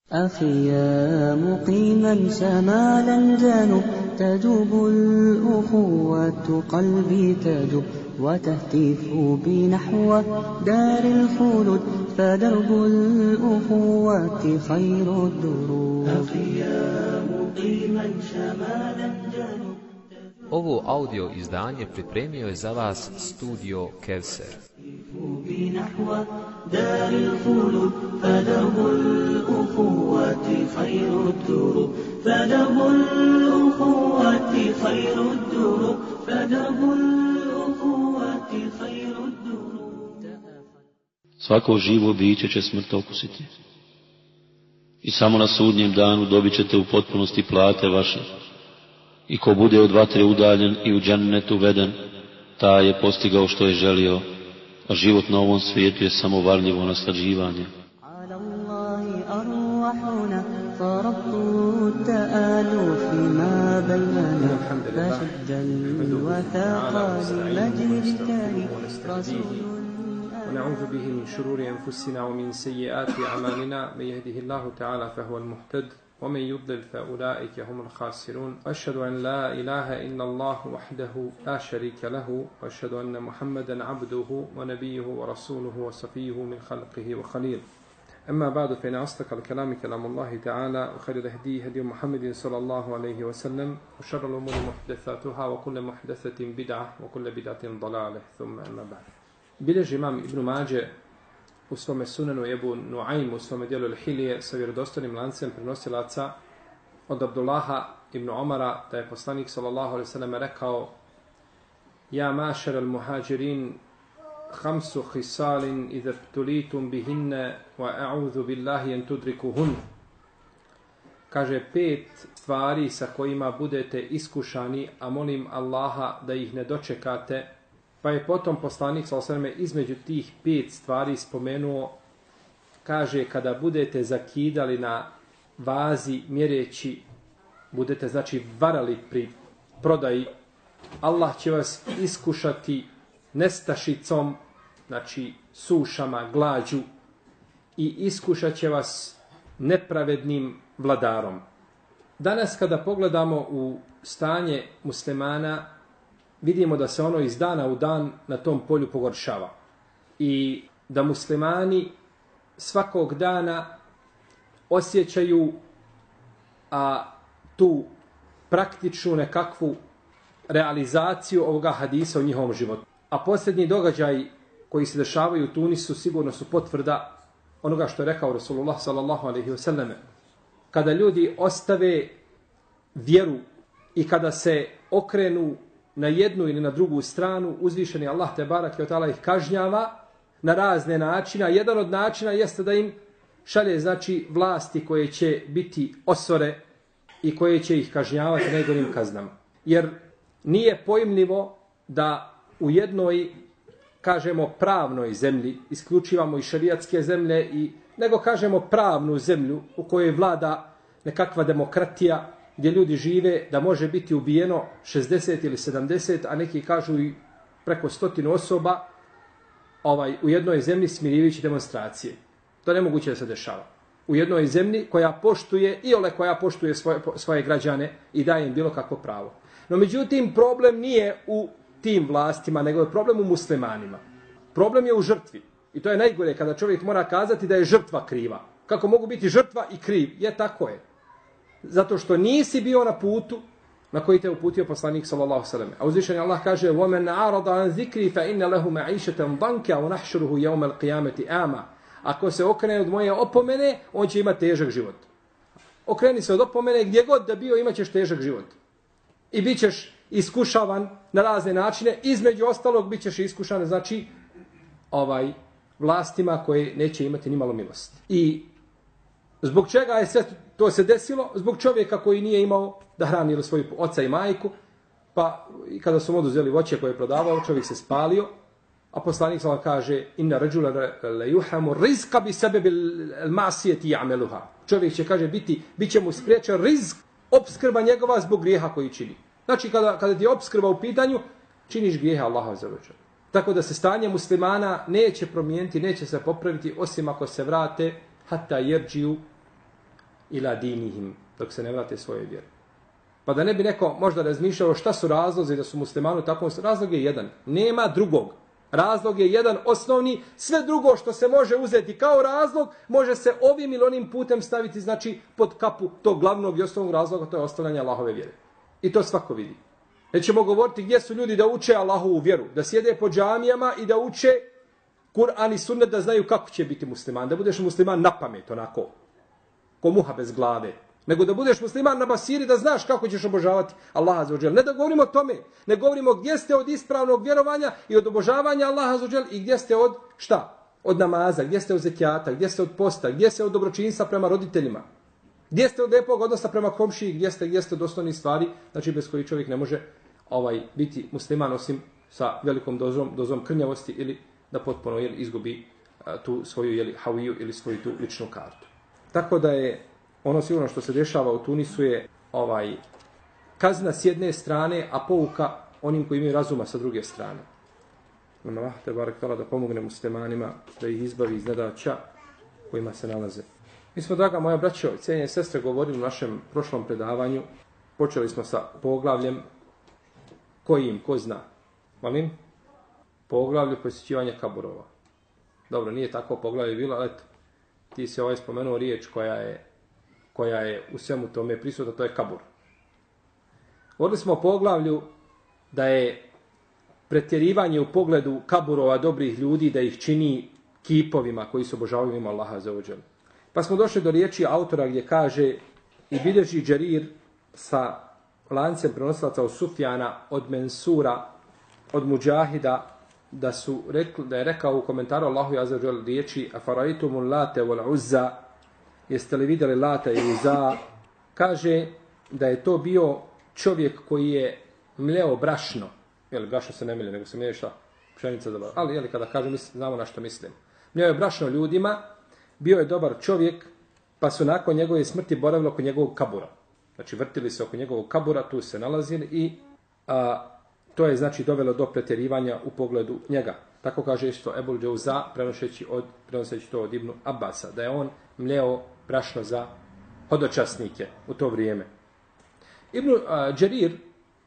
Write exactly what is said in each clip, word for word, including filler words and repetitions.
أخي يا مقيما شمال الجنوب تجوب الأخوة قلبي تجوب وتهتف بي نحو دار الخلود فدرب الأخوة خير الدروب أخي يا مقيما شمال الجنوب. Ovo audio izdanje pripremio je za vas studio Kevser. بنحو دار الخلود فدرب الأخوة خير الدروب فدرب الأخوة خير الدروب فدرب الأخوة خير الدروب. Svako živo biće će smrt okusiti. I samo na sudnjem danu dobit ćete u potpunosti plate vaše. I ko bude od vatre udaljen i u džennet uveden, taj je postigao što je želio, a život na ovom svijetu je samo varljivo naslađivanje. ونعوذ به من شرور أنفسنا ومن سيئات أعمالنا من يهده الله تعالى فهو المهتد ومن يضلل فأولئك هم الخاسرون. أشهد أن لا إله إلا الله وحده لا شريك له وأشهد أن محمدا عبده ونبيه ورسوله وصفيه من خلقه وخليل. أما بعد فإن أصدق الكلام كلام الله تعالى وخير الهدي هدي محمد صلى الله عليه وسلم وشر الأمور محدثاتها وكل محدثة بدعة وكل بدعة ضلالة ثم أما بعد. Bilježi imam Ibn Mađe u svome sunenu Ebu Nuaym u svome dijelu Al-Hilije sa vjerodostojnim lancem prenosilaca od Abdullaha ibn Omara da je poslanik sallallahu alejhi ve sellem rekao: Ja mašar al-muhađirin khamsu khisalin idha btulitum bihinne wa a'udhu billahi an tudrikuhun. Kaže, pet stvari sa kojima budete iskušani, a molim Allaha da ih ne dočekate. Pa je potom poslanik sallallahu alejhi ve sellem između tih pet stvari spomenuo, kaže, kada budete zakidali na vazi mjereći, budete znači varali pri prodaji, Allah će vas iskušati nestašicom, znači sušama, glađu, i iskušat će vas nepravednim vladarom. Danas kada pogledamo u stanje muslimana, vidimo da se ono iz dana u dan na tom polju pogoršava. I da muslimani svakog dana osjećaju a, tu praktičnu nekakvu realizaciju ovoga hadisa u njihovom životu. A posljednji događaj koji se dešavaju u Tunisu sigurno su potvrda onoga što je rekao Rasulullah sallallahu alejhi ve sellem. Kada ljudi ostave vjeru i kada se okrenu na jednu ili na drugu stranu, uzvišeni Allah te barak ve taala ih kažnjava na razne načina. Jedan od načina jeste da im šalje znači vlasti koje će biti osore i koje će ih kažnjavati najgorim kaznama. Jer nije pojmljivo da u jednoj, kažemo, pravnoj zemlji, isključivamo i šerijatske zemlje, i nego kažemo pravnu zemlju u kojoj vlada nekakva demokratija, gdje ljudi žive, da može biti ubijeno šezdeset ili sedamdeset, a neki kažu i preko stotinu osoba ovaj, u jednoj zemlji smirivajući demonstracije. To je nemoguće da se dešava. U jednoj zemlji koja poštuje, i ole koja poštuje svoje, svoje građane i daje im bilo kakvo pravo. No međutim, problem nije u tim vlastima, nego je problem u muslimanima. Problem je u žrtvi. I to je najgore kada čovjek mora kazati da je žrtva kriva. Kako mogu biti žrtva i kriv? Je, tako je. Zato što nisi bio na putu na koji te uputio poslanik sallallahu alejhi ve sellem. A uzvišeni Allah kaže: "وَمَنْ أَعْرَضَ عَنْ ذِكْرِي فَإِنَّ لَهُ مَعِيشَةً ضَنكًا وَنَحْشُرُهُ يَوْمَ الْقِيَامَةِ أَعْمَى." Ako se okrene od moje opomene, on će imati težak život. Okreni se od opomene, gdje god da bio, imaćeš težak život. I bit ćeš iskušavan na razne načine, između ostalog bit ćeš iskušan, znači, ovaj, vlastima koje neće imati ni malo milosti. I zbog čega je sve to se desilo? Zbog čovjeka koji nije imao da hrani svoju oca i majku, pa i kada su mu oduzeli voće koje je prodavao, čovjek se spalio, a poslanik sallallahu kaže: "Inna rajula la yuhamu rizqa bi sababi al-ma'siyati ya'maluha." Čovjek će, kaže, biti biće mu spriječen rizq, opskrba njegova zbog grijeha koji čini. Znači kada kada ti je opskrba u pitanju, činiš grijehe Allahu azza wa dželle. Tako da se stanje muslimana neće promijeniti, neće se popraviti osim ako se vrate hatta yerđiju ila dinihim, dok se ne vrate svoje vjere. Pa da ne bi neko možda razmišljao šta su razlozi da su muslimani u takvom, razlog je jedan. Nema drugog. Razlog je jedan osnovni, sve drugo što se može uzeti kao razlog, može se ovim ili onim putem staviti, znači, pod kapu tog glavnog i osnovnog razloga, to je ostavljanje Allahove vjere. I to svako vidi. Nećemo govoriti gdje su ljudi da uče Allahovu vjeru, da sjede po džamijama i da uče Kur'an i sunnet, da znaju kako će biti musliman, da budeš musliman na pamet, onako, ko muha bez glave. Nego da budeš musliman na basiri, da znaš kako ćeš obožavati Allaha azza wa džel. Ne da govorimo o tome, ne govorimo gdje ste od ispravnog vjerovanja i od obožavanja Allaha azza wa džel i gdje ste od šta? Od namaza, gdje ste od zekijata, gdje ste od posta, gdje ste od dobročinstva prema roditeljima, gdje ste od lijepog odnosa prema komšiji, gdje ste, gdje ste od osnovnih stvari, znači bez kojih čovjek ne može ovaj biti musliman osim sa velikom dozom, dozom krnjavosti ili da potpuno jel, izgubi a, tu svoju jel, haviju ili svoju tu ličnu kartu. Tako da je ono sigurno što se dešava u Tunisu je ovaj kazna s jedne strane, a pouka onim koji imaju razuma sa druge strane. Allah te barek tala da pomogne muslimanima, da ih izbavi iz nedaća kojima se nalaze. Mi smo, draga moja braćo i cijenjene sestre, govorili u našem prošlom predavanju. Počeli smo sa poglavljem kojim, ko zna? Molim? Poglavlje posjećivanja kaburova. Dobro, nije tako poglavlje bilo, ali eto, ti si ovaj spomenuo riječ koja je koja je u svemu tome prisutna, to je kabur. Govorili smo o poglavlju da je pretjerivanje u pogledu kaburova dobrih ljudi, da ih čini kipovima koji su obožavaju mimo Allaha azza wa džel. Pa smo došli do riječi autora gdje kaže i bilježi Đerir sa lancem prenosilaca od Sufjana, od Mensura, od Mudžahida, da su rekli, da je rekao u komentaru Allahu azza wa džel riječi afaraitumul late wal uzza, jeste li vidjeli Lata i Uza, kaže da je to bio čovjek koji je mleo brašno. Jel, brašno se ne mlije, nego se mlije šta? Pšenica za brašno. Ali, jel, kada kažem, mislim, znamo na što mislim. Mleo je brašno ljudima, bio je dobar čovjek, pa su nakon njegove smrti boravili oko njegovog kabura. Znači, vrtili se oko njegovog kabura, tu se nalazili i a, to je, znači, dovelo do pretjerivanja u pogledu njega. Tako kaže isto Ebul Džauza, prenoseći, od, prenoseći to od Ibnu Abasa, da je on mleo brašno za hodočasnike u to vrijeme. Ibn uh, Đerir,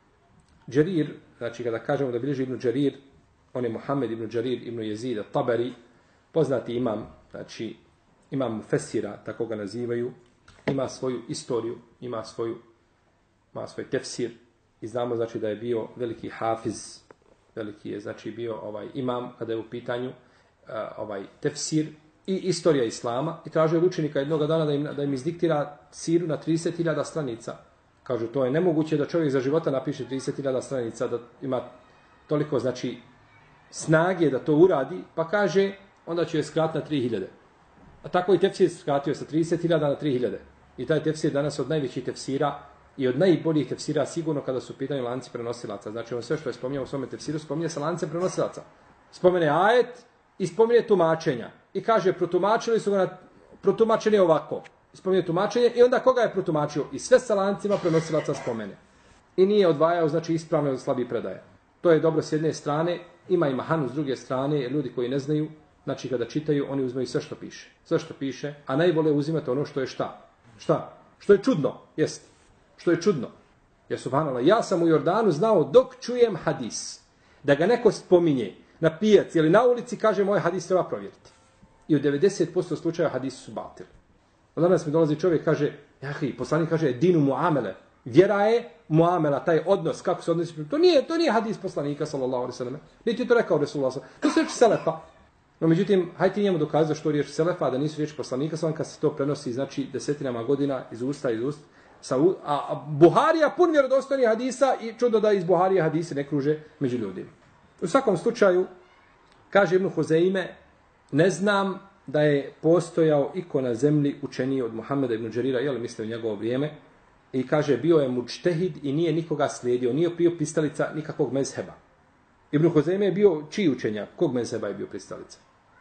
Đerir, znači kada kažemo da bilježi Ibn Đerir, on je Muhammed Ibn Đerir, Ibn Jezid, Tabari, poznati imam, znači imam Fesira, tako ga nazivaju, ima svoju istoriju, ima svoju, ima svoj tefsir i znamo znači da je bio veliki hafiz, veliki je znači bio ovaj imam kada je u pitanju uh, ovaj tefsir i istorija islama i tražio od učenika jednog dana da im, da im izdiktira siru na trideset hiljada stranica. Kažu, to je nemoguće da čovjek za života napiše trideset hiljada stranica, da ima toliko, znači, snage da to uradi, pa kaže, onda će je skratiti na tri hiljade. A tako i tefsir skratio sa trideset hiljada na tri hiljade. I taj tefsir danas od najvećih tefsira i od najboljih tefsira sigurno kada su pitanje lanci prenosilaca. Znači, on sve što je spominjao u svome tefsiru, spominje sa lancem prenosilaca. Spomene ajet i spominje tumačenja. I kaže, protumačili su ga na, protumačenje ovako. Spominje tumačenje i onda koga je protumačio? I sve sa lancima prenosilaca spomene. I nije odvajao, znači, ispravno od slabih predaje. To je dobro s jedne strane, ima i mahanu s druge strane, ljudi koji ne znaju, znači kada čitaju, oni uzmaju sve što piše. Sve što piše, a najbolje uzimate ono što je šta? Šta? Što je čudno, jest. Što je čudno. Jer subhanallah, ja sam u Jordanu znao dok čujem hadis, da ga neko spominje na pijaci ili na ulici, kaže moj hadis treba provjeriti. I u devedeset posto slučaja hadisi su batil. Danas mi dolazi čovjek, kaže, jahi, poslanik kaže, dinu muamele. Vjera je muamela, taj odnos, kako se odnosi. To nije, to nije hadis poslanika, sallallahu alejhi ve sellem. Niti je to rekao Resulullah. To su riječi selefa. No, međutim, hajde ti njemu dokazati što je riječ selefa, da nisu riječi poslanika, samo kad se to prenosi, znači, desetinama godina iz usta, iz usta. Sa, a, a Buharija pun vjerodostojnih hadisa i čudo da iz Buharije hadisi ne kruže među ljudima. U svakom slučaju, kaže Ibn Huzeime, ne znam da je postojao iko na zemlji učeniji od Muhammeda ibn Đerira, jel misle u njegovo vrijeme, i kaže bio je mučtehid i nije nikoga slijedio, nije bio pristalica nikakvog mezheba. Ibn Huzeime je bio čiji učenjak? Kog mezheba je bio pristalica?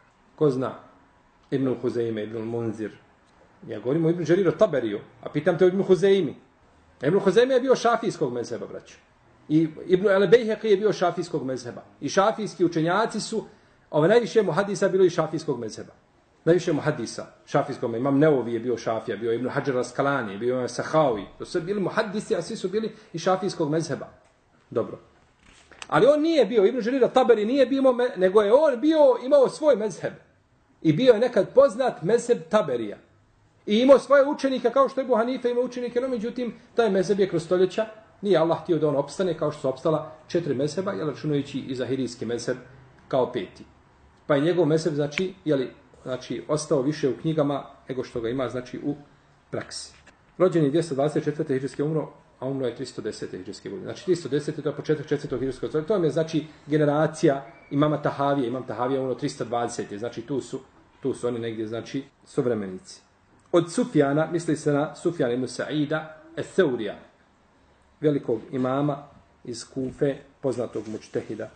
Ko zna? Ibn Huzeime, Ibn Munzir. Ja govorim o Ibn Đeriru Taberiju, a pitam te o Ibn Huzeimi. Ibn Huzeime je bio šafijskog mezheba, braću. I Ibn el-Bejheqi je bio šafijskog mezheba. I šafijski učenjaci su, ove najviše muhadisa bilo i šafijskog mezheba. Najviše muhadisa, šafijskog, imam Neovi je bio šafija, bio Ibn Hajar al-Asqalani, bio je Sahawi. To su bili muhadisi, a svi su bili i šafijskog mezheba. Dobro. Ali on nije bio, Ibn Đarir al-Taberi nije bio, nego je on bio, imao svoj mezheb. I bio je nekad poznat mezheb Taberija. I imao svoje učenike, kao što je Ebu Hanife imao učenike, no međutim, taj mezheb je kroz stoljeća, nije Allah htio da on opstane, kao što su opstala četiri mezheba, jel, računajući i zahirijski mezheb kao peti. Pa je njegov mezheb, znači, jeli, znači, ostao više u knjigama nego što ga ima, znači, u praksi. Rođen je dvjesto dvadeset četvrte hidžrske umro, a umro je tristo desete hidžrske godine. Znači, tristo desete to je početak četvrtog hidžrskog godine. To je, znači, generacija imama Tahavije. Imam Tahavije umro tristo dvadesete. Znači, tu su, tu su oni negdje, znači, suvremenici. Od Sufjana, misli se na Sufjana ibn Sa'ida es-Seurija, velikog imama iz Kufe, poznatog mučtehida,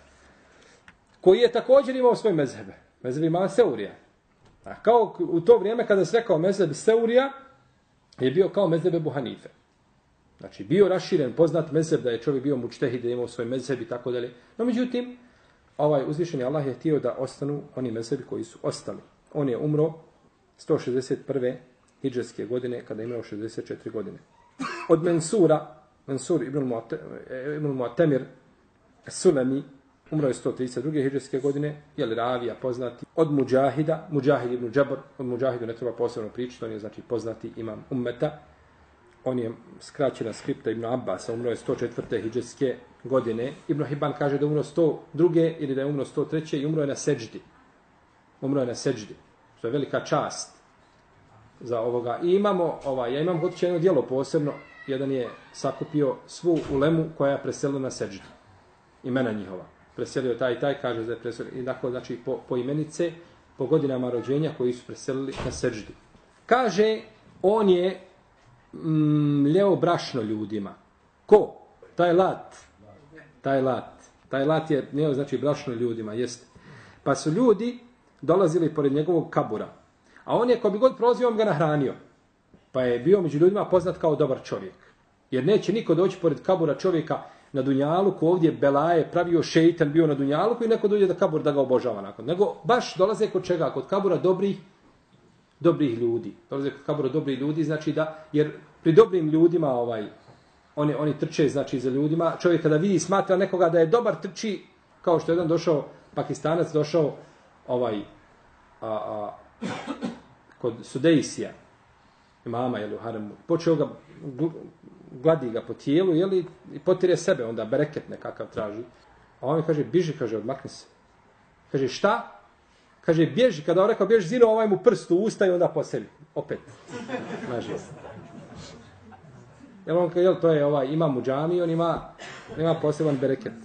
koji je također imao svoj mezhebe. Mezheb imama Seurija. A kao u to vrijeme kada se rekao mezheb Seurija, je bio kao mezheb Ebu Hanife. Znači, bio raširen, poznat mezheb da je čovjek bio mučtehid, da je imao svoj mezheb i tako dalje. No, međutim, ovaj uzvišeni Allah je htio da ostanu oni mezhebi koji su ostali. On je umro sto šezdeset prve hidžrske godine, kada je imao šezdeset četiri godine. Od Mensura, Mensur ibn Mu'tamir Sulemi, umro je sto trideset druge hidžrske godine, je li ravija poznati. Od Mujahida, Mujahid ibn Džabr, od Mujahidu ne treba posebno pričati, on je znači poznati imam ummeta. On je skraćena skripta Ibn Abbasa, umro je sto četvrte hidžrske godine. Ibn Hibban kaže da je umro sto druge ili da je umro sto treće i umro je na seđdi. Umro je na seđdi, što je velika čast za ovoga. I imamo, ovaj, ja imam hoću jedno djelo posebno, jedan je sakupio svu ulemu koja je preselila na seđdi. Imena njihova. Preselio taj i taj, kaže da je preselio. I dakle, znači, po, po imenice, po godinama rođenja koji su preselili na seđdi. Kaže, on je mljeo brašno ljudima. Ko? Taj lat. Taj lat. Taj lat je mljeo, znači, brašno ljudima. Jest. Pa su ljudi dolazili pored njegovog kabura. A on je, ko bi god prolazio, on ga nahranio. Pa je bio među ljudima poznat kao dobar čovjek. Jer neće niko doći pored kabura čovjeka na Dunjaluku, ovdje belaje, pravio šeitan, bio na Dunjaluku i neko dođe da kabur da ga obožava nakon. Nego baš dolaze kod čega? Kod kabura dobrih dobrih ljudi. Dolaze kod kabura dobrih ljudi, znači da, jer pri dobrim ljudima, ovaj, oni, oni trče, znači, za ljudima. Čovjek kada vidi, smatra nekoga da je dobar, trči, kao što je jedan došao, Pakistanac došao, ovaj, a, a, kod Sudejsija, imama, jel, u haremu, počeo ga, gladi ga po tijelu, jel, i potire sebe, onda bereket nekakav traži. A on mi kaže, biži, kaže, odmakni se. Kaže, šta? Kaže, bježi, kada on rekao, bježi, zino ovaj mu prst u usta i onda po sebi. Opet. Nažalost. Jel, on, jel, to je ovaj, ima mu džami, on ima, ima poseban bereket.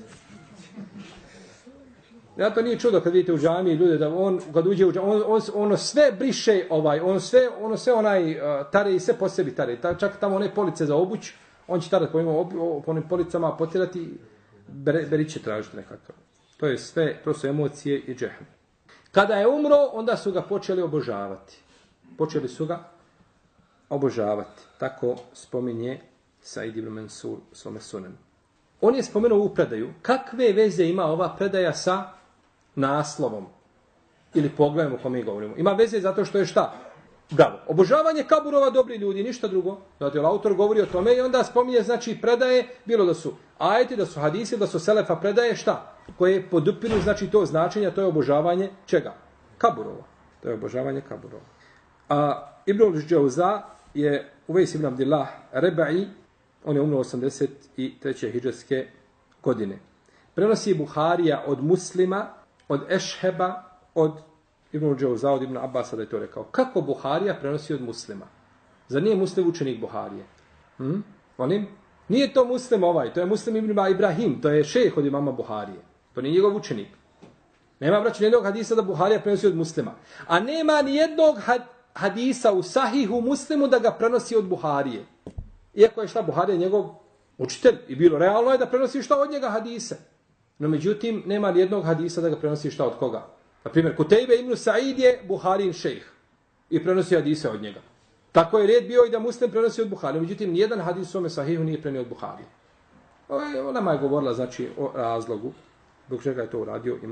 Ja to nije čudo kad vidite u džami ljude da on kad uđe u džami, on, on ono sve briše ovaj, on sve ono sve onaj uh, tare i sve po sebi tare. Ta, čak tamo one police za obuć, on će tarati po ima po onim policama potirati ber, beriće tražiti nekako. To je sve, to su emocije i džehm. Kada je umro, onda su ga počeli obožavati. Počeli su ga obožavati. Tako spominje Said ibn Mansur svome sunenu. On je spomenuo u predaju. Kakve veze ima ova predaja sa naslovom ili pogledom o kome govorimo? Ima veze zato što je šta? Bravo. Obožavanje kaburova dobri ljudi, ništa drugo. Zato je autor govori o tome i onda spominje, znači, predaje, bilo da su ajeti, da su hadisi, da su selefa predaje, šta? Koje podupiru, znači, to značenje, to je obožavanje čega? Kaburova. To je obožavanje kaburova. A Ibn al-Džauza je Uvejs ibn Abdillah Rebai, on je umro osamdeset treće hidžrske godine. Prenosi Buharija od Muslima, od Ešheba, od Ibn Džauza, od Ibn Abbasa da je to rekao. Kako Buharija prenosi od Muslima? Zar nije Muslim učenik Buharije? Hm? Onim? Nije to Muslim ovaj, to je Muslim ibn Ibrahim, to je šejh od imama Buharije. To nije njegov učenik. Nema, braći, nijednog hadisa da Buharija prenosi od Muslima. A nema nijednog hadisa u Sahihu Muslimu da ga prenosi od Buharije. Iako je šta Buharija njegov učitelj i bilo realno je da prenosi šta od njega hadise. No međutim, nema nijednog hadisa da ga prenosi šta od koga. Na primjer, Kutejbe ibn Sa'id je Buharin šejh i prenosi hadise od njega. Tako je red bio i da Muslim prenosi od Buharije. Međutim, nijedan hadis u svome Sahihu nije prenio od Buharije. Ona je govorila, znači, o razlogu zbog čega je to uradio imam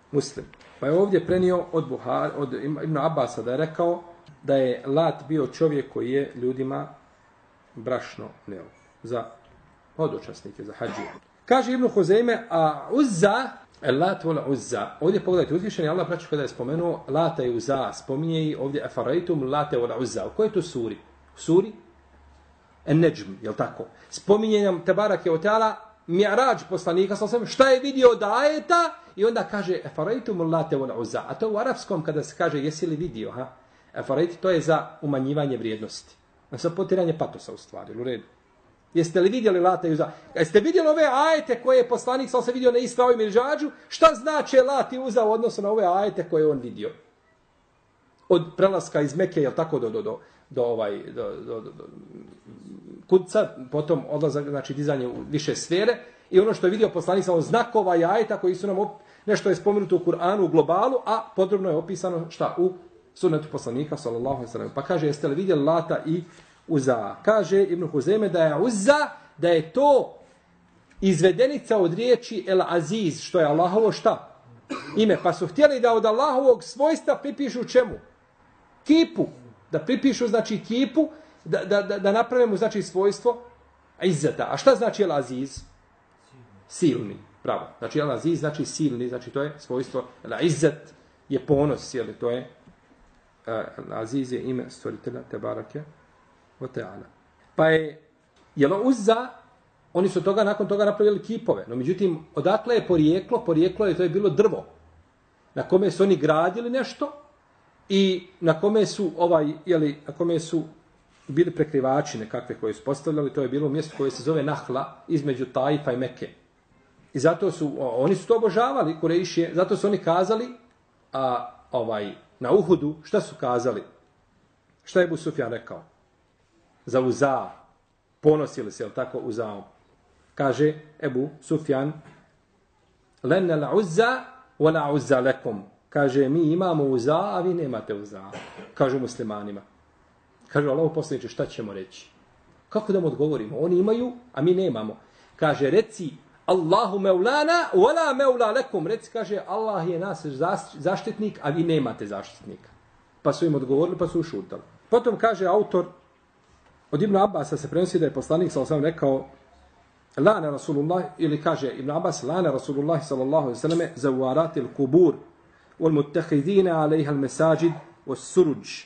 Muslim. Pa je ovdje prenio od, Buhari, od Ibn Abasa da je rekao da je Lat bio čovjek koji je ljudima brašno neo za hodočasnike, za hađije. Kaže Ibn Huzeyme, a Uzza, Lat vola Uzza. Ovdje pogledajte, uzvišeni Allah braću kada je spomenuo Lata i Uzza, spominje i ovdje Afaraitum Lata vola Uzza. U kojoj to suri? U suri En-Neđm, jel tako? Spominje nam Tebarake od Teala Mi'rađ poslanika, šta je vidio od ajeta i onda kaže Afaraitum Lata vola Uzza. A to u arapskom kada se kaže jesi li vidio, ha? Afarajti, to je za umanjivanje vrijednosti. Za potiranje patosa u stvari, u redu. Jeste li vidjeli Lata i Uzza? Jeste vidjeli ove ajete koje je poslanik sam se vidio na Isra i Mi'rađu? Šta znači Lat i Uzza u odnosu na ove ajete koje on vidio? Od prelaska iz Mekke, jel tako, do, do, do, do, ovaj, do, do, do, do Kudca, potom odlazak, znači dizanje u više sfere i ono što je vidio poslanik sam znakova i ajeta koji su nam op... nešto je spomenuto u Kur'anu u globalu, a podrobno je opisano šta u sunnetu poslanika sallallahu alejhi ve sellem. Pa kaže jeste li vidjeli Lata i Uzza? Kaže Ibn Huzeyme da je Uzza, da je to izvedenica od riječi El Aziz, što je Allahovo šta? Ime. Pa su htjeli da od Allahovog svojstva pripišu čemu? Kipu. Da pripišu znači kipu, da, da, da, da napravimo znači svojstvo Izzeta. A šta znači El Aziz? Silni. Pravo. Znači El Aziz znači silni, znači to je svojstvo El Izzet je ponos, jel, to je Aziz je ime stvoritelja Tebarake o Teala. Pa je, jel Uzza, oni su toga, nakon toga napravili kipove. No, međutim, odakle je porijeklo? Porijeklo je, to je bilo drvo. Na kome su oni gradili nešto i na kome su, ovaj, jeli, na kome su bili prekrivači nekakve koje su postavljali. To je bilo mjesto koje se zove Nahla, između Tajfa i Mekke. I zato su, oni su to obožavali, Kurejšije, zato su oni kazali, a ovaj, na Uhudu, šta su kazali? Šta je Ebu Sufjan rekao? Za Uzza. Ponosili se, jel tako, Uzzaom. Kaže Ebu Sufjan, lenne la Uzza, wala Uzza lekom. Kaže, mi imamo Uzza, a vi nemate Uzza. Kažu muslimanima. Kaže, Allahu poslaniče, šta ćemo reći? Kako da mu odgovorimo? Oni imaju, a mi nemamo. Kaže, reci, Allahu meulana, wala meula lekum. Reci, kaže, Allah je nas zaštitnik, a vi nemate zaštitnika. Pa su im odgovorili, pa su ušutali. Potom kaže autor, od Ibn Abasa se prenosi da je poslanik sallallahu alejhi ve sellem rekao, lana Rasulullah, ili kaže Ibn Abbas, lana Rasulullah sallallahu alejhi ve selleme zawaratil kubur, wal muttakhidina alejha al masajid was suruj.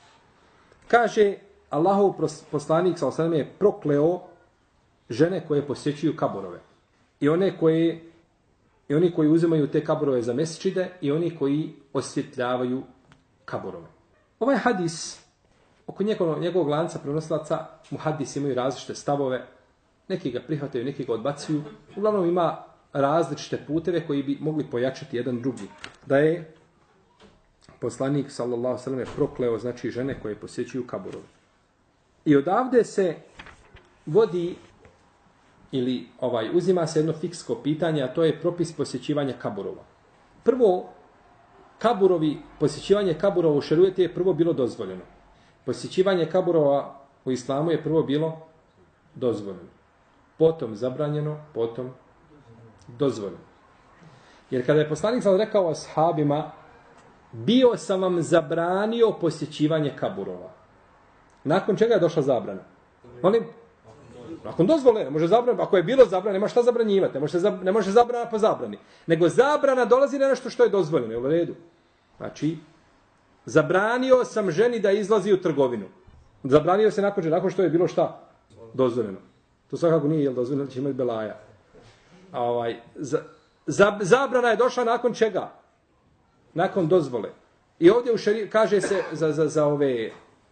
Kaže, Allahov poslanik sallallahu alejhi ve sellem je prokleo žene koje posjećuju kaborove. I one koje i oni koji uzimaju te kaborove za mesdžide i oni koji osvjetljavaju kaborove. Ovaj hadis, oko njegovog, njegovog lanca prenosilaca, muhadisi imaju različite stavove, neki ga prihvataju, neki ga odbacuju. Uglavnom ima različite puteve koji bi mogli pojačati jedan drugi. Da je poslanik, sallallahu alejhi ve sellem, prokleo, znači, žene koje posjećuju kaborove. I odavde se vodi ili ovaj uzima se jedno fiksko pitanje, a to je propis posjećivanja kaburova. Prvo, kaburovi, posjećivanje kaburova u šerijatu je prvo bilo dozvoljeno. Posjećivanje kaburova u islamu je prvo bilo dozvoljeno. Potom zabranjeno, potom dozvoljeno. Jer kada je poslanik sallallahu rekao ashabima, bio sam vam zabranio posjećivanje kaburova. Nakon čega je došla zabrana? Molim? Nakon dozvole, ne može zabrana, ako je bilo zabrana, nema šta zabranjivati, ne može, ne može zabrana po zabrani. Nego zabrana dolazi na nešto što je dozvoljeno, je u redu. Znači, zabranio sam ženi da izlazi u trgovinu. Zabranio se nakon, nakon što je bilo šta? Dozvoljeno. To svakako nije, jel dozvoljeno, će imati belaja. A ovaj, za, za, zabrana je došla nakon čega? Nakon dozvole. I ovdje u šeri, kaže se za, za, za ove...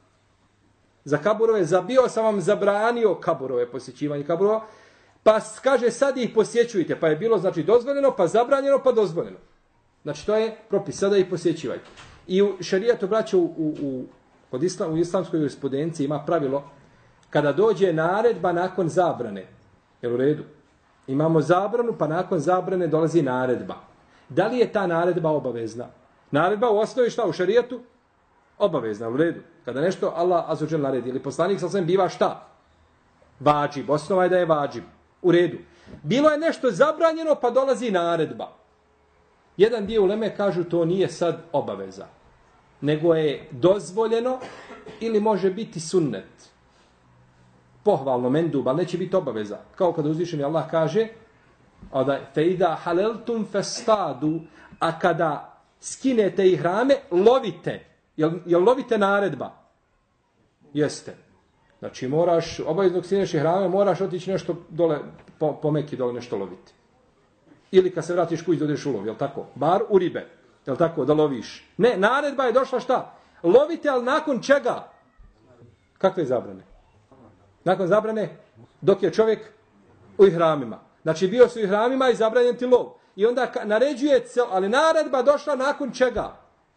Za kaburove, zabio sam vam zabranio kaburove, posjećivanje kaburova, pa kaže sad ih posjećujte, pa je bilo znači dozvoljeno, pa zabranjeno, pa dozvoljeno. Znači to je propis, sada ih posjećivajte. I u šerijatu braća u, u, u, kod islam, u islamskoj jurisprudenciji ima pravilo, kada dođe naredba nakon zabrane, jer u redu, imamo zabranu, pa nakon zabrane dolazi naredba. Da li je ta naredba obavezna? Naredba u osnovi šta u šerijatu? Obavezna, u redu. Kada nešto Allah azuđel naredi, ili poslanik sa svem biva šta? Vađib, osnova je da je vađib. U redu. Bilo je nešto zabranjeno, pa dolazi naredba. Jedan dio uleme kažu to nije sad obaveza, nego je dozvoljeno ili može biti sunnet. Pohvalno, mendub, ali neće biti obaveza. Kao kada uzvišeni Allah kaže فَإِذَا حَلَلْتُمْ فَاسْتَادُوا, a kada skinete ihrame, lovite. Jel, jel lovite naredba? Jeste. Znači moraš, obavezno skineš ihrame, moraš otići nešto dole, po, po Meki dole nešto loviti. Ili kad se vratiš kući, dodeš u lov, jel tako? Bar u ribe, jel tako, da loviš. Ne, naredba je došla šta? Lovite, ali nakon čega? Kakve zabrane? Nakon zabrane, dok je čovjek u ihramima. Znači bio su u ihramima i zabranjen ti lov. I onda naređuje, ali naredba došla nakon čega?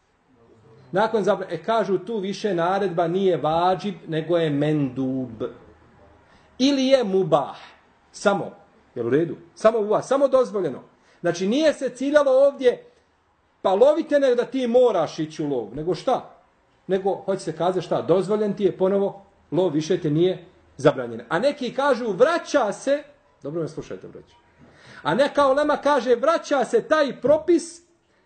Nakon zabrane. E kažu tu više naredba nije vađib, nego je mendub. Ili je mubah. Samo. Jel u redu? Samo mubah. Samo dozvoljeno. Znači nije se ciljalo ovdje pa lovite nego da ti moraš ići u lov. Nego šta? Nego, hoće se kazati šta? Dozvoljen ti je ponovo lov, više te nije zabranjen. A neki kažu vraća se, dobro me slušajte braćo, a neka ulema kaže vraća se taj propis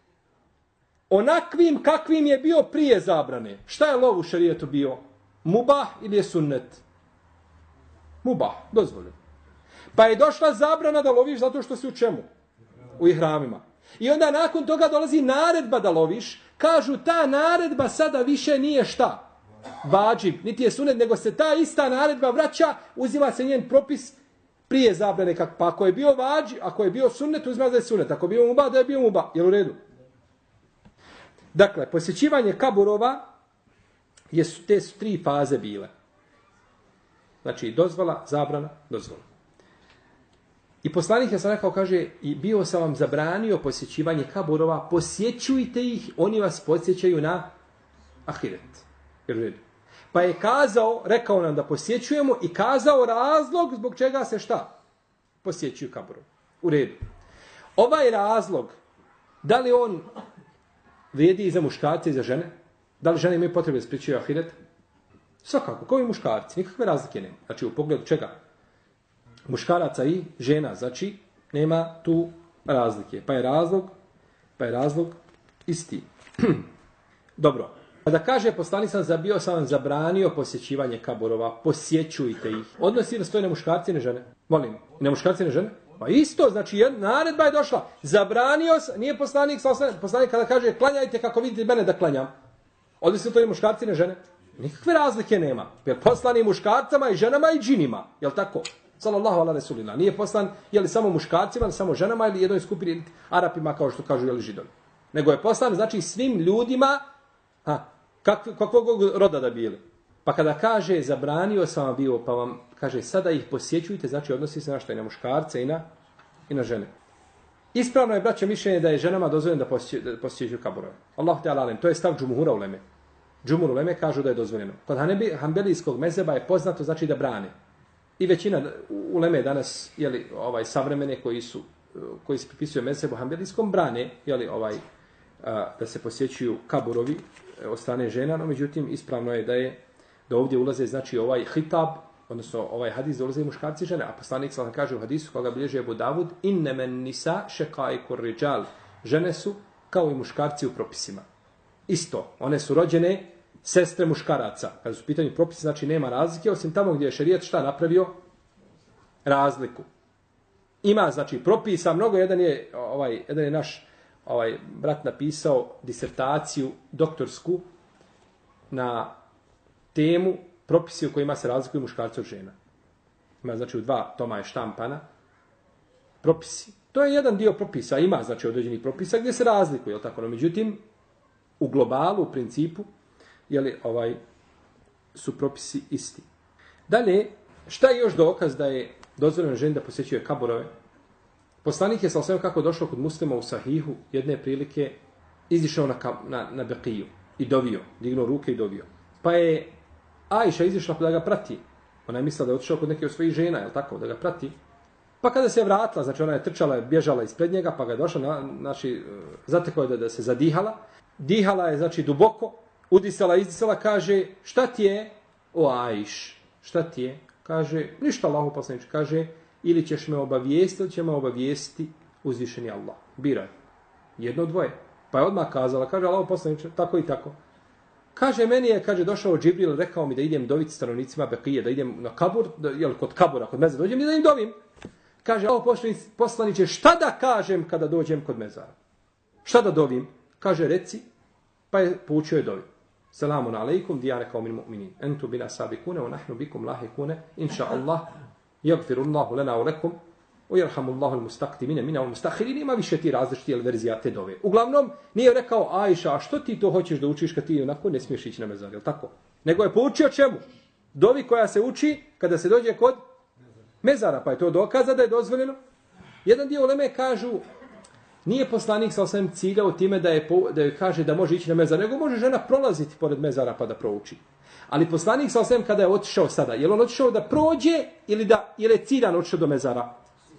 onakvim kakvim je bio prije zabrane. Šta je lov u šerijetu bio? Mubah ili je sunnet? Mubah, dozvoljeno. Pa je došla zabrana da loviš zato što si u čemu? U ihramima. I onda nakon toga dolazi naredba da loviš. Kažu ta naredba sada više nije šta? Vađib, niti je sunnet, nego se ta ista naredba vraća, uzima se njen propis prije zabrane. Pa ako je bio vađib, ako je bio sunnet, uzima da je sunnet. Ako je bio mubah, da je bio mubah. Jel u redu? Dakle, posjećivanje kaburova, je, te su tri faze bile. Znači, dozvola, zabrana, dozvola. I poslanik je sam rekao, kaže, i bio sam vam zabranio posjećivanje kaburova, posjećujte ih, oni vas podsjećaju na ahiret. Pa je kazao, rekao nam da posjećujemo i kazao razlog zbog čega se šta? Posjećuju kaburov. U redu. Ovaj razlog, da li on vrijedi i za muškarce i za žene? Da li žene imaju potrebe da spričaju ahiret? Svakako, kao i muškarci, nikakve razlike nema. Znači, u pogledu čega? Muškaraca i žena, znači, nema tu razlike. Pa je razlog, pa je razlog isti. Dobro. Kada kaže poslanik sam zabio sam vam zabranio posjećivanje kaburova, posjećujte ih. Odnosi li stoji na muškarci i na žene? Molim, na muškarci i na žene? Pa isto, znači naredba je došla. Zabranio sam, nije poslanik, poslanik kada kaže klanjajte kako vidite mene da klanjam. Odnosi li to i muškarci i na žene? Nikakve razlike nema. Jer poslan i muškarcama i ženama i džinima. Jel tako? Sallallahu ala resulina. Nije poslan je li samo muškarcima, ili samo ženama ili jednoj skupini Arapima kao što kažu je li židovi. Nego je poslan znači svim ljudima, ha, kakv, kakvog roda da bili. Pa kada kaže zabranio sam vam bio, pa vam kaže sada ih posjećujte, znači odnosi se na što i na muškarce i na, i na žene. Ispravno je, braće, mišljenje da je ženama dozvoljeno da posjećuju, posjećuju kaburove. Allahu te alalem, to je stav džumhura uleme. Džumhur uleme kažu da je dozvoljeno. Kod hanbelijskog mezheba je poznato znači da brane. I većina uleme danas, jeli, ovaj, savremene koji su, koji se pripisuju mezhebu hanbelijskom, brane, jeli, ovaj, a, da se posjećuju kaburovi od strane žena, no međutim ispravno je da je da ovdje ulaze znači ovaj hitab, odnosno ovaj hadis da ulaze i muškarci i žene, a poslanik sallallahu kaže u hadisu koga bilježi Abu Davud innemen nisa šekaikur rijal, žene su kao i muškarci u propisima. Isto, one su rođene sestre muškaraca. Kada su u pitanju propisi, znači nema razlike, osim tamo gdje je šerijat šta napravio? Razliku. Ima, znači, propisa, mnogo, jedan je, ovaj, jedan je naš ovaj, brat napisao disertaciju doktorsku na temu propisi u kojima se razlikuju muškarci od žena. Ima, znači, u dva toma je štampana. Propisi. To je jedan dio propisa. Ima, znači, određenih propisa gdje se razlikuju, jel tako? No, međutim, u globalu, u principu, jeli, ovaj, su propisi isti. Dalje, šta je još dokaz da je dozvoljeno ženi da posjećuje kaburove? Poslanik je sallallahu kako došlo kod muslima u sahihu jedne prilike izišao na, na, na Bekiju i dovio, dignuo ruke i dovio. Pa je Ajša izišla da ga prati. Ona je mislila da je otišao kod neke od svojih žena, je tako, da ga prati. Pa kada se je vratila, znači ona je trčala, bježala ispred njega, pa ga je došla, na, znači, zatekao je da, da se zadihala. Dihala je, znači, duboko, udisala, izdisala, kaže, šta ti je, o Ajš, šta ti je? Kaže, ništa Allahu poslaniče, kaže, ili ćeš me obavijestiti, ili će me obavijestiti uzvišeni Allah. Biraj. Jedno dvoje. Pa je odmah kazala, kaže Allahov poslaniče, tako i tako. Kaže, meni je, kaže, došao Džibril, rekao mi da idem doviti stanovnicima Bekije, da idem na kabur, da, jel, kod kabura, kod mezara, dođem i da im dovim. Kaže, Allahov poslaniče, šta da kažem kada dođem kod mezara? Šta da dovim? Kaže, reci, pa je poučio je dovi. Selamun alaikum, dijare kao min mu'minin. Entu bina sabikune, wa nahnu bikum lahikune, inša Allah, jagfirullahu lana u lekum, ujerhamullahu al-mustaktimine, mina al-mustakhirin, ima više ti različiti verzija te dove. Uglavnom, nije rekao, Ajša, a što ti to hoćeš da učiš kad ti onako ne smiješ ići na mezar, jel tako? Nego je poučio čemu? Dovi koja se uči kada se dođe kod mezara, pa je to dokaza da je dozvoljeno. Jedan dio uleme kažu, nije poslanik sa osam ciljao time da je, da je kaže da može ići na mezar, nego može žena prolaziti pored mezara pa da prouči. Ali poslanik sa osam kada je otišao sada, je li on otišao da prođe ili da ili je ciljan otišao do mezara?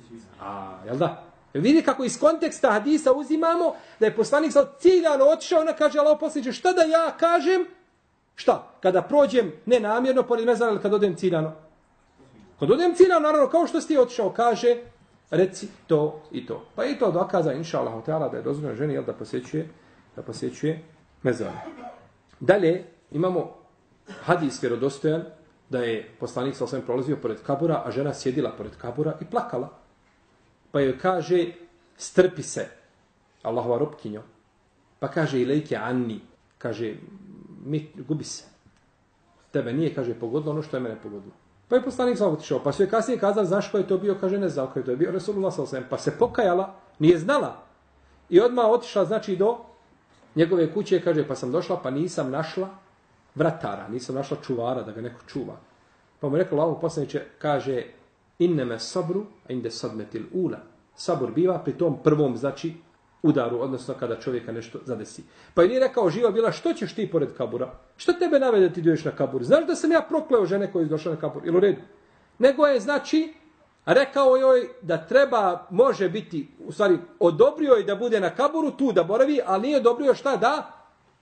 A, jel da? Vidi kako iz konteksta hadisa uzimamo da je poslanik sa ciljano otišao, ona kaže, Allahov poslaniče, šta da ja kažem? Šta? Kada prođem nenamjerno pored mezara ili kad odem ciljano? Kad odem ciljano, naravno, kao što si ti otišao, kaže, reci to i to. Pa i to dokaza, inša Allah, da je dozvoljeno ženi jel, da posjećuje, da posjećuje mezar. Dalje imamo hadis vjerodostojan da je poslanik sa osam prolazio pored kabura, a žena sjedila pored kabura i plakala. Pa joj kaže, strpi se, Allahova robkinjo. Pa kaže, ilejke anni, kaže, mi, gubi se. Tebe nije, kaže, pogodilo ono što je mene pogodilo. Pa je poslanik sa otišao, pa su je kasnije kazali, znaš ko je to bio, kaže, ne znao ko je to bio, Resulullah sa osam, pa se pokajala, nije znala. I odmah otišla, znači, do njegove kuće, kaže, pa sam došla, pa nisam našla vratara, nisam našla čuvara, da ga neko čuva. Pa mu je rekao, Allahov poslaniče, kaže, inneme sabru, a inde sadmetil ula. Sabur biva pri tom prvom, znači, udaru, odnosno kada čovjeka nešto zadesi. Pa je nije rekao, živa bila, što ćeš ti pored kabura? Što tebe navede da ti dođeš na kabur? Znaš da sam ja prokleo žene koje je došla na kabur? Ili u redu? Nego je, znači, rekao joj da treba, može biti, u stvari, odobrio je da bude na kaburu, tu da boravi, ali nije odobrio šta da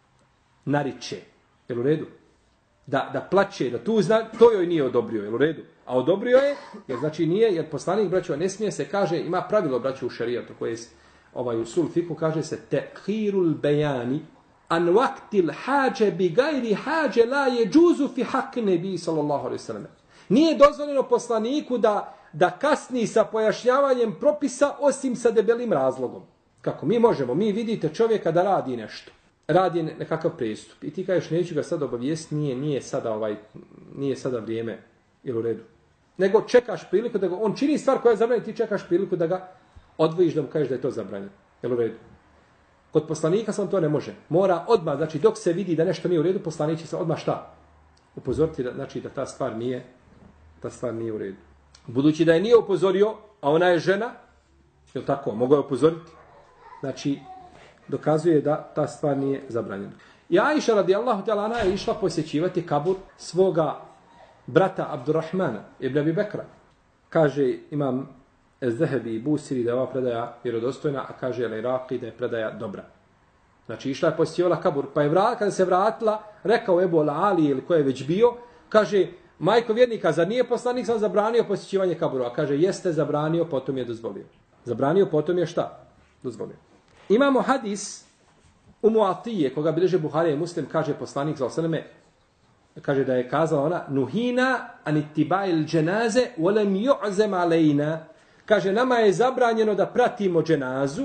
nariče. Ili u redu? Da, da plače, da tu zna, to joj nije odobrio, jel u redu? A odobrio je, jer znači nije, jer poslanik, braćo, ne smije se, kaže, ima pravilo, braćo, u šerijatu, koje je ovaj usul fiku, kaže se tekhirul bejani an vaktil hađe bi gajri hađe la je džuzu fi hak nebi, sallallahu alaihi sallam. Nije dozvoljeno poslaniku da, da kasni sa pojašnjavanjem propisa, osim sa debelim razlogom. Kako? Mi možemo, mi vidite čovjeka da radi nešto. Radi nekakav prestup. I ti kažeš, neću ga sad obavijesti, nije, nije sada ovaj, nije sada vrijeme, ili u redu. Nego čekaš priliku da ga, on čini stvar koja je zabranjena, ti čekaš priliku da ga odvojiš da mu kažeš da je to zabranjeno. Jel u redu? Kod poslanika sam to ne može. Mora odmah, znači dok se vidi da nešto nije u redu, poslanik će se odmah šta? Upozoriti da, znači, da ta stvar nije, ta stvar nije u redu. Budući da je nije upozorio, a ona je žena, jel tako, mogu je upozoriti, znači dokazuje da ta stvar nije zabranjena. I Aisha radijallahu ta'ala anha je išla posjećivati kabur svoga brata Abdurrahmana ibn Abi Bekra. Kaže imam Ez-Zahebi i Busiri da je ova predaja vjerodostojna, a kaže Al-Iraqi da je predaja dobra. Znači išla je posjećivala kabur, pa je vrat, kada se vratila, rekao Ebu Al-Ali ili ko je već bio, kaže, majko vjernika, zar nije poslanik sam zabranio posjećivanje kabura? A kaže, jeste zabranio, potom je dozvolio. Zabranio, potom je šta? Dozvolio. Imamo hadis u Muatije, koga bilježe Buharija i Muslim, kaže poslanik za osaleme, kaže da je kazala ona, nuhina anitiba'il dženaze, volem ju'zem alejna. Kaže, nama je zabranjeno da pratimo dženazu,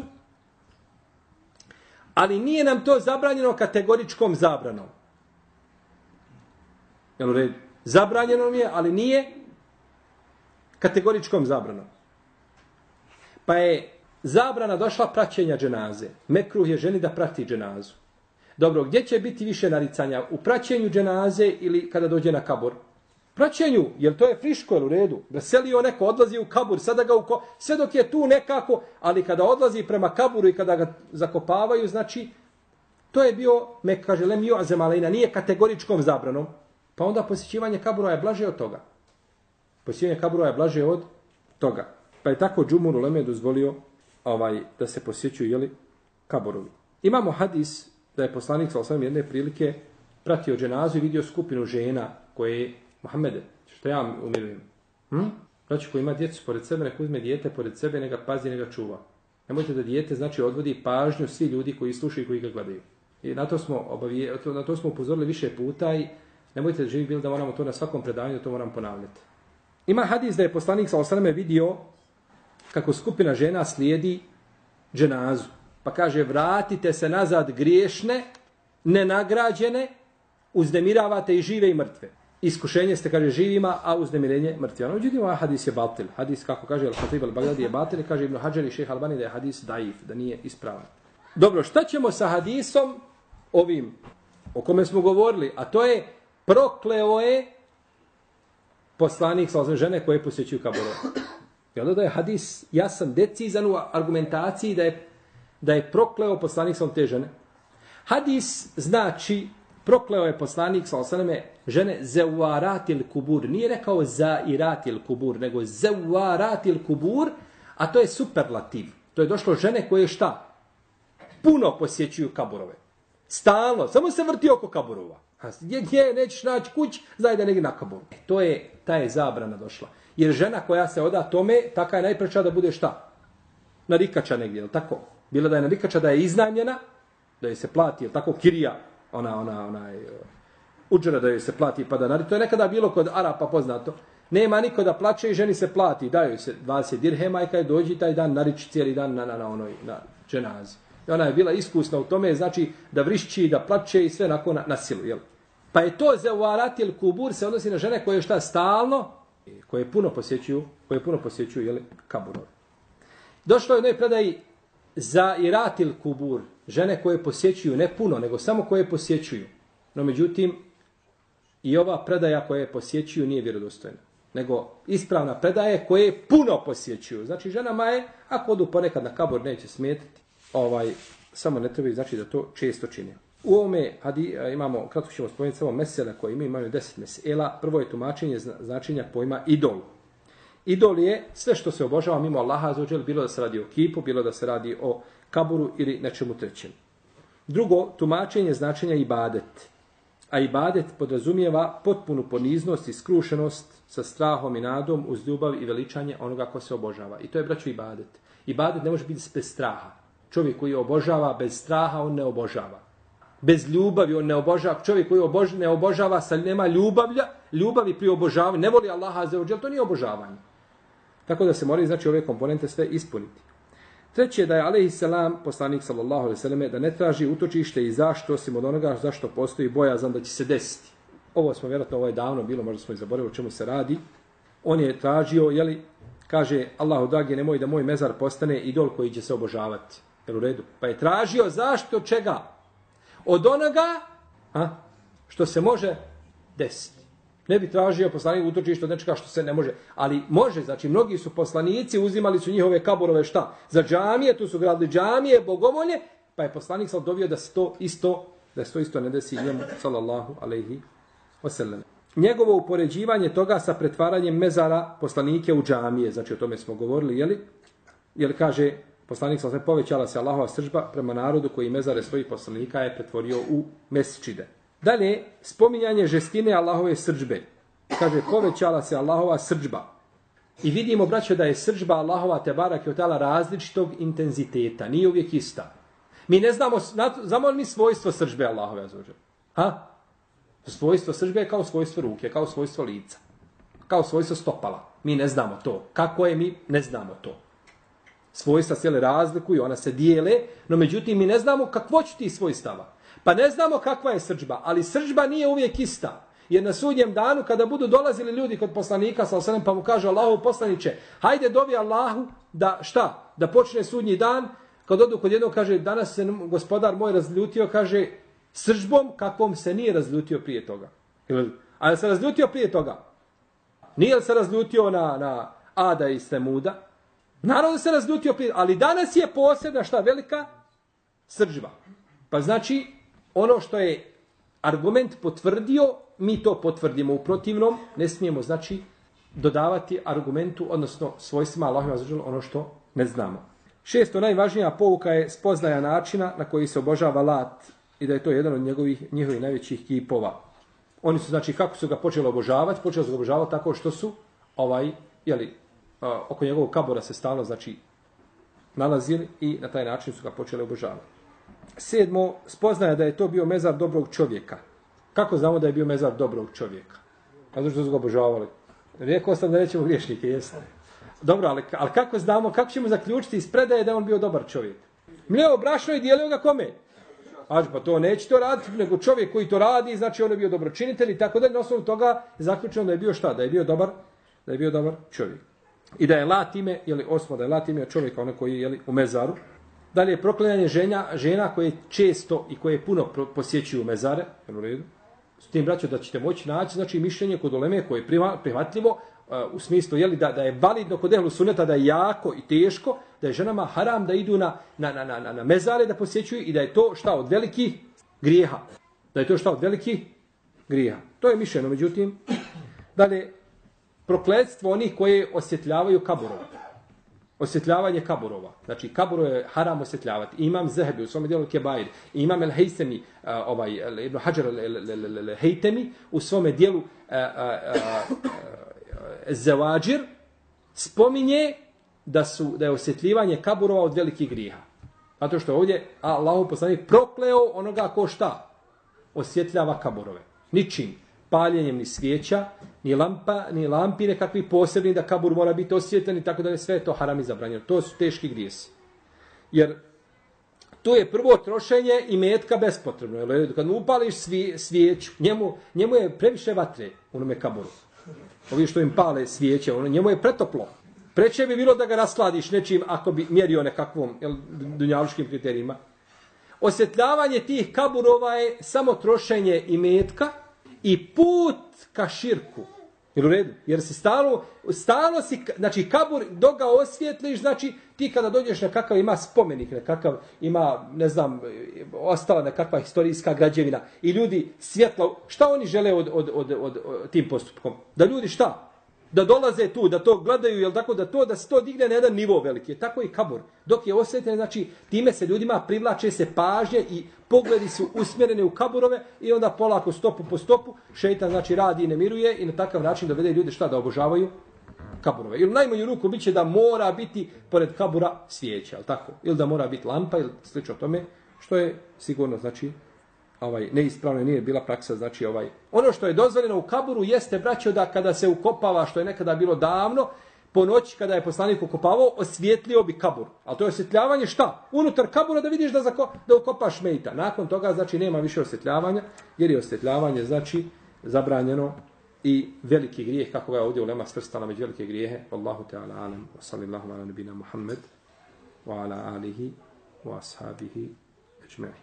ali nije nam to zabranjeno kategoričkom zabranom. Jel u redu? Zabranjeno mi je, ali nije kategoričkom zabranom. Pa je zabrana došla praćenja dženaze. Mekruh je ženi da prati dženazu. Dobro, gdje će biti više naricanja? U praćenju dženaze ili kada dođe na kabur? Praćenju, jer to je friško, jel u redu? Veselio neko, odlazi u kabur, sada ga uko... sve dok je tu nekako, ali kada odlazi prema kaburu i kada ga zakopavaju, znači, to je bio, me kaže, lem ju'azem alejna, nije kategoričkom zabranom. Pa onda posjećivanje kabura je blaže od toga. Posjećivanje kabura je blaže od toga. Pa je tako džumhur uleme dozvolio ovaj, da se posjećuju, jeli, kaburovi. Imamo hadis da je poslanik sa osam jedne prilike pratio dženazu i vidio skupinu žena koje, Muhammede, što ja umirujem. Hm? Znači, ko ima djecu pored sebe, neka uzme dijete pored sebe, neka pazi, neka čuva. Nemojte da dijete znači odvodi pažnju svi ljudi koji slušaju i koji ga gledaju. I na to smo obavije, na to smo upozorili više puta i nemojte da živi bili da moramo to na svakom predavanju, da to moram ponavljati. Ima hadis da je poslanik sallallahu alejhi ve sellem vidio kako skupina žena slijedi dženazu. Pa kaže, vratite se nazad griješne, nenagrađene, uznemiravate i žive i mrtve. Iskušenje ste, kaže, živima, a uznemirenje mrtvima. No, međutim, ovaj hadis je batil. Hadis, kako kaže Al-Khatib al-Baghdadi, je batil i kaže Ibn Hadžar i Šejh Albani da je hadis daif, da nije ispravan. Dobro, šta ćemo sa hadisom ovim o kome smo govorili? A to je, prokleo je poslanik sa žene koje posjećuju kaburove. Jel da je hadis jasan, decizan u argumentaciji da je, da je prokleo poslanik sa te žene? Hadis znači prokleo je poslanik sa osaname žene zevaratil kubur. Nije rekao zairatil kubur, nego zevaratil kubur, a to je superlativ. To je došlo žene koje šta? Puno posjećuju kaburove. Stalno, samo se vrti oko kaburova. Gdje, gdje nećeš naći kuć, znaj da negdje na kaburu. E, to je, ta je zabrana došla. Jer žena koja se oda tome, taka je najpreča da bude šta? Narikača negdje, je li tako? Bila da je narikača, da je iznajmljena, da je se plati, je li tako, kirija, ona, ona, ona, uđera da je se plati pa da narikača. To je nekada bilo kod Arapa poznato. Nema niko da plaće i ženi se plati. Daju se dvadeset dirhema i kada dođi taj dan nariči cijeli dan na, na, na onoj na dženazi. I ona je bila iskusna u tome, znači da vrišći, da plače i sve nakon na, na silu, jel? Pa je to zevaratil kubur se odnosi na žene koje šta stalno, koje puno posjećuju, koje puno posjećuju, jel, kaburove. Došlo je u jednoj predaji za iratil kubur, žene koje posjećuju ne puno, nego samo koje posjećuju. No međutim, i ova predaja koje posjećuju nije vjerodostojna. Nego ispravna predaje koje puno posjećuju. Znači ženama je, ako odu ponekad na kabur neće smetiti, ovaj, samo ne treba znači da to često čine. U ovome hadi, imamo, kratko ćemo spomenuti samo mesele koje imaju, imaju deset mesela. Prvo je tumačenje značenja pojma idol. Idol je sve što se obožava mimo Allaha azza, bilo da se radi o kipu, bilo da se radi o kaburu ili nečemu trećem. Drugo, tumačenje značenja ibadet. A ibadet podrazumijeva potpunu poniznost i skrušenost sa strahom i nadom uz ljubav i veličanje onoga ko se obožava. I to je, braćo, ibadet. Ibadet ne može biti bez straha. Čovjek koji obožava bez straha, on ne obožava. Bez ljubavi on ne obožava. Čovjek koji obož, ne obožava, sa nema ljubavlja, ljubavi pri obožavanju, ne voli Allaha azza wa dželle, to nije obožavanje. Tako da se moraju, znači, ove komponente sve ispuniti. Treće, da je alejselam, poslanik sallallahu alejhi ve selleme, da ne traži utočište i zašto, osim od onoga zašto postoji bojazan da će se desiti. Ovo smo vjerojatno, ovo je davno bilo, možda smo i zaboravili o čemu se radi. On je tražio, jeli, kaže, Allahu dragi, nemoj da moj mezar postane idol koji će se obožavati. Jel u redu? Pa je tražio zašto, čega? Od onoga a, što se može desiti. Ne bi tražio poslanik utočište od nečega što se ne može. Ali može, znači mnogi su poslanici, uzimali su njihove kaburove šta? Za džamije, tu su gradili džamije, bogovolje, pa je poslanik sal dovio da se to isto, da se to isto ne desi njemu, sallallahu alejhi ve sellem. Njegovo upoređivanje toga sa pretvaranjem mezara poslanike u džamije, znači o tome smo govorili, jeli? Jer kaže, poslanik sal povećala se Allahova srdžba prema narodu koji mezare svojih poslanika je pretvorio u mesdžide. Dalje, spominjanje žestine Allahove srdžbe. Kaže, povećala se Allahova srdžba. I vidimo, braćo, da je srdžba Allahova tebarak je tala različitog intenziteta. Nije uvijek ista. Mi ne znamo, znamo li mi svojstvo srdžbe Allahove azza. Ha? Svojstvo srdžbe je kao svojstvo ruke, kao svojstvo lica. Kao svojstvo stopala. Mi ne znamo to. Kako je, mi ne znamo to. Svojstva se razlikuju, ona se dijele, no međutim mi ne znamo kakvo će ti svojstava. Pa ne znamo kakva je srdžba, ali srdžba nije uvijek ista. Jer na sudnjem danu kada budu dolazili ljudi kod poslanika sallallahu alejhi ve sellem pa mu kažu Allahu poslanice, hajde dovi Allahu da šta? Da počne sudnji dan, kad odu kod jednog kaže danas se gospodar moj razljutio, kaže srdžbom kakvom se nije razljutio prije toga. A se razljutio prije toga? Nije se razljutio na, na Ada i Semuda? Naravno se razljutio prije, ali danas je posebna šta velika srdžba. Pa znači ono što je argument potvrdio, mi to potvrdimo. U protivnom ne smijemo, znači, dodavati argumentu, odnosno svojstvima Allaha azza wa dželle ono što ne znamo. Šesto, najvažnija pouka je spoznaja načina na koji se obožava Lat i da je to jedan od njegovih, njihovih najvećih kipova. Oni su, znači, kako su ga počeli obožavati? Počeli su ga obožavati tako što su, ovaj, jeli, oko njegovog kabura se stalno, znači, nalazili i na taj način su ga počeli obožavati. Sedmo, spoznaje da je to bio mezar dobrog čovjeka. Kako znamo da je bio mezar dobrog čovjeka? Zato što su ga obožavali. Rekao sam da nećemo griješnike, jeste. Dobro, ali, ali kako znamo, kako ćemo zaključiti iz predaje da je on bio dobar čovjek? Mljeo brašno i dijelio ga kome? Ađe, pa to neće to raditi, nego čovjek koji to radi, znači on je bio dobročinitelj i tako dalje. Na osnovu toga zaključeno da je bio šta? Da je bio dobar, da je bio dobar čovjek. I da je Latime, jeli osmo, da je Latime čovjeka, ono koji je jeli, u mezaru. Dalje, proklanjanje žena, žena koje često i koje puno posjećuju mezare, u redu. S tim, braćo, da ćete moći naći, znači, mišljenje kod uleme koje je prihvatljivo, uh, u smislu, jeli, da, da je validno kod ehlu suneta, da je jako i teško, da je ženama haram da idu na, na, na, na, na mezare da posjećuju i da je to šta od velikih grijeha. Da je to šta od velikih grijeha. To je mišljeno, međutim. Dalje, prokletstvo onih koje osvjetljavaju kaburova. Osvjetljavanje kaburova. Znači, kaburo je haram osvjetljavati. Imam Zehebi u svom dijelu Kebair. Imam El-Hejsemi, uh, ovaj, Ibn Hajar El-Hejtemi u svom dijelu uh, uh, uh, Zevađir spominje da, su, da je osvjetljivanje kaburova od velikih grijeha. Zato što ovdje Allahu poslanik prokleo onoga ko šta? Osvjetljava kaburove. Ničim. Paljenjem ni svijeća, ni lampa, ni lampi nekakvi posebni da kabur mora biti osvjetljen i tako da je sve to haram i zabranjeno. To su teški grijesi. Jer to je prvo trošenje i metka bespotrebno. Jer kad mu upališ svi, svijeću, njemu, njemu je previše vatre u onome kaburu. Ovi što im pale svijeće, ono, njemu je pretoplo. Preće bi bilo da ga raskladiš nečim ako bi mjerio nekakvom jel, dunjaluškim kriterijima. Osvjetljavanje tih kaburova je samo trošenje i metka i put ka širku. Jer u redu? Jer si stalo, stalo si, znači kabur, dok ga osvjetliš, znači ti kada dođeš na kakav ima spomenik, nekakav ima, ne znam, ostala nekakva historijska građevina i ljudi svjetlo, šta oni žele od, od, od, od, od tim postupkom? Da ljudi šta? Da dolaze tu, da to gledaju, jel tako, da to, da se to digne na jedan nivo veliki. Tako i kabur. Dok je osvjetljen, znači, time se ljudima privlače se pažnje i pogledi su usmjerene u kaburove i onda polako stopu po stopu šejtan, znači, radi i ne miruje i na takav način dovede ljude šta da obožavaju kaburove. Ili najmanju ruku bit će da mora biti pored kabura svijeća, jel tako? Ili da mora biti lampa ili slično tome, što je sigurno, znači, ovaj neispravno nije bila praksa, znači ovaj ono što je dozvoljeno u kaburu jeste, braćo, da kada se ukopava, što je nekada bilo davno, po noći kada je poslanik ukopavao, osvjetlio bi kabur. A to je osvjetljavanje šta? Unutar kabura da vidiš da zako, da ukopaš mejta. Nakon toga, znači, nema više osvjetljavanja, jer je osvjetljavanje, znači, zabranjeno i veliki grijeh, kako ga je ovdje ulema svrstala među velike grijehe. Wallahu ta'ala alam, wa sallallahu ala nabina Muhammed, wa ala alihi, wa ashabihi, ečme'i.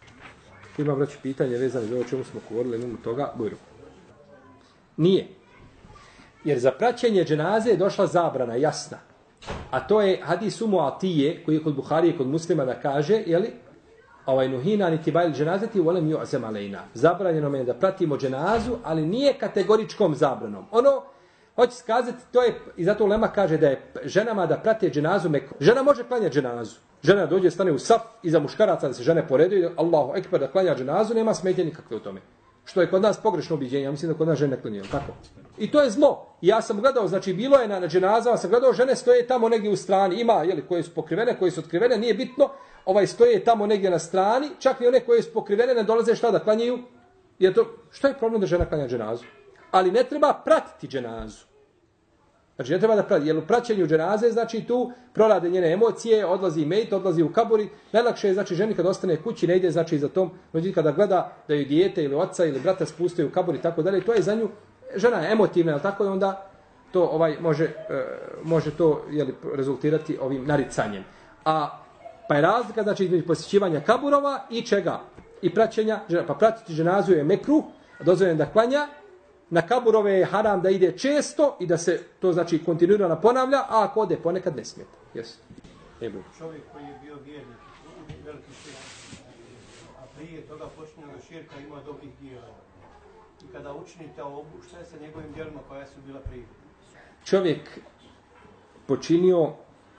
Ima, braći, pitanje vezane za ovo čemu smo govorili, imamo toga, bujru. Nije. Jer za praćenje dženaze je došla zabrana, jasna. A to je hadis Umu Atije, koji je kod Buharije, kod Muslima da kaže, jeli, ovaj nuhina niti bajl dženazeti, volem ju azem alejna. Zabranjeno je da pratimo dženazu, ali nije kategoričkom zabranom. Ono, hoće skazati, to je, i zato ulema kaže da je ženama da prate dženazu mekru. Žena može klanjati dženazu. Žena dođe, stane u saf iza muškaraca da se žene poreduju, Allahu ekber, da klanja dženazu, nema smetje nikakve u tome. Što je kod nas pogrešno ubiđenje, ja mislim da kod nas žene klanjaju, tako? I to je zlo. Ja sam gledao, znači bilo je na, na dženazama, sam gledao, žene stoje tamo negdje u strani, ima, jeli, koje su pokrivene, koje su otkrivene, nije bitno, ovaj stoje tamo negdje na strani, čak i one koje su pokrivene ne dolaze šta da klanjaju. Jer to, što je problem da žena klanja dženazu? Ali ne treba pratiti dženazu. Znači ne treba da prati, jer u praćenju dženaze, znači tu prorade njene emocije, odlazi mejt, odlazi u kaburi. Najlakše je, znači, ženi kad ostane kući, ne ide, znači, za tom, međutim kada gleda da ju dijete ili oca ili brata spustaju u kaburi i tako dalje, to je za nju, žena je emotivna, jel tako, i onda to ovaj može, e, može to, jeli, rezultirati ovim naricanjem. A pa je razlika, znači, između posjećivanja kaburova i čega? I praćenja, pa pratiti dženazu je mekruh, dozvoljeno da klanja. Na kaburove je haram da ide često i da se to, znači, kontinuirano ponavlja, a ako ode ponekad ne smijete. Yes. Čovjek koji je bio vjernik, veliki širk, a prije toga počinjenog širka ima dobrih djela. I kada učinite ovu, šta je sa njegovim djelima koja su bila prije? Čovjek počinio,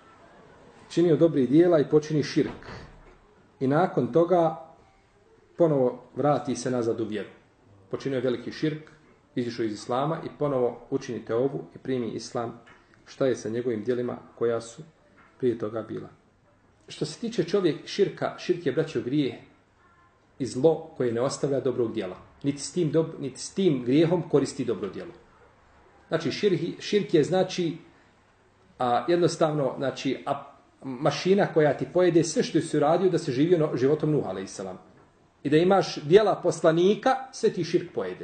činio dobrih djela i počini širk. I nakon toga ponovo vrati se nazad u vjeru. Počinio veliki širk, izišao iz islama i ponovo učini teobu i primi islam. Šta je sa njegovim djelima koja su prije toga bila? što se tiče čovjek širka, širk je braćo grijeh i zlo koje ne ostavlja dobrog djela. Niti s tim, dob, niti s tim grijehom koristi dobro djelo. Znači širk, širk je znači a, jednostavno znači, a, mašina koja ti pojede sve što si uradio da se živio no, životom Nuh alejhi selam. I da imaš djela poslanika, sve ti širk pojede.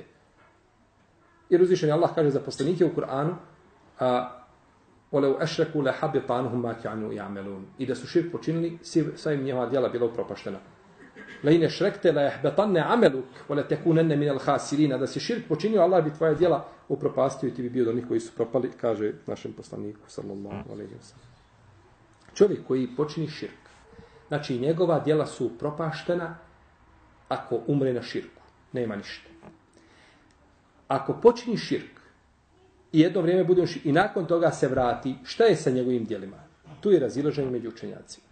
Jer uzvišeni Allah kaže za poslanike u Kur'anu a, وَلَوْ أَشْرَكُوا لَحَبِطَ عَنْهُمْ مَا كَانُوا يَعْمَلُونَ. I da su širk počinili, sva im njihova djela bila upropaštena. لَإِنْ أَشْرَكْتَ لَيَحْبَطَنَّ عَمَلُكَ وَلَتَكُونَنَّ مِنَ الْخَاسِرِينَ. Da si širk počinio, Allah bi tvoja djela upropastio i ti bi bio do njih koji su propali, kaže našem poslaniku sallallahu alejhi ve sellem. Čovjek koji počini širk, znači njegova djela su propaštena ako umre na širku, nema ništa. Ako počini širk i jedno vrijeme bude i nakon toga se vrati, šta je sa njegovim djelima? Tu je razilaženje među učenjacima.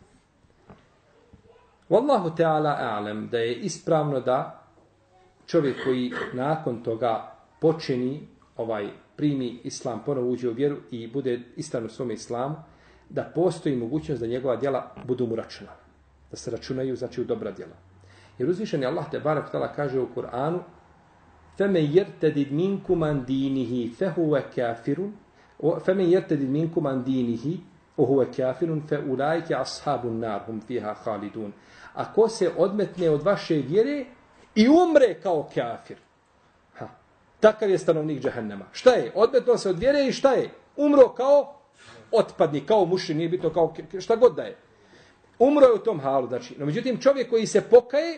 Wallahu ta'ala a'lam da je ispravno da čovjek koji nakon toga počini, ovaj primi islam, ponovo uđe u vjeru i bude istan u svom islamu, da postoji mogućnost da njegova djela budu mu računana. Da se računaju, znači u dobra djela. Jer uzvišeni Allah te barek tala kaže u Kur'anu فَمَنْ يَرْتَدِدْ مِنْكُمْ عَنْ دِينِهِ فَهُوَ كَافِرٌ فَمَنْ يَرْتَدِدْ مِنْكُمْ عَنْ دِينِهِ وَهُوَ كَافِرٌ فَأُولَٰئِكَ أَصْحَابُ النَّارِ هُمْ فِيهَا خَالِدُونَ. Ako se odmetne od vaše vjere i umre kao kafir, ha, takav je stanovnik džehennema. Šta je? Odmetno se od vjere i šta je? Umro kao otpadnik, kao mušrik, nije bitno kao šta god da je. Umro je u tom halu. Znači, no, međutim, čovjek koji se pokaje,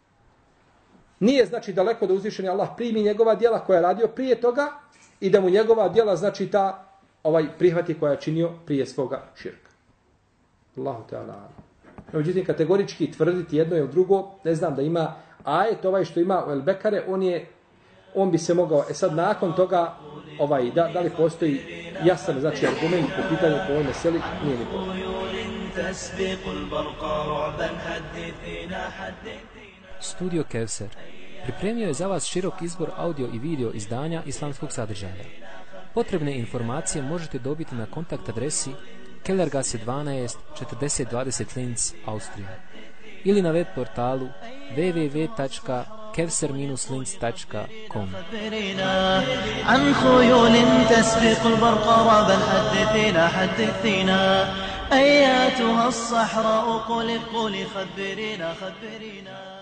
nije znači daleko da uzvišeni Allah primi njegova djela koja je radio prije toga i da mu njegova djela znači ta ovaj prihvati koja je činio prije svoga širka. Allahu ta'ala. No, međutim, kategorički tvrditi jedno ili drugo, ne znam da ima ajet ovaj što ima u El Bekare, on je, on bi se mogao, e sad nakon toga, ovaj, da, da li postoji jasan, znači argument po pitanju po ovoj meseli, nije ni to. Studio Kevser pripremio je za vas širok izbor audio i video izdanja islamskog sadržaja. Potrebne informacije možete dobiti na kontakt adresi Kellergasse dvanaest četrdeset dvadeset Linz, Austrija, ili na web portalu w w w tačka kevser dash linz tačka com. عن خيول تسبق البرق رابا حدثينا حدثينا أياتها الصحراء قل قل خبرينا خبرينا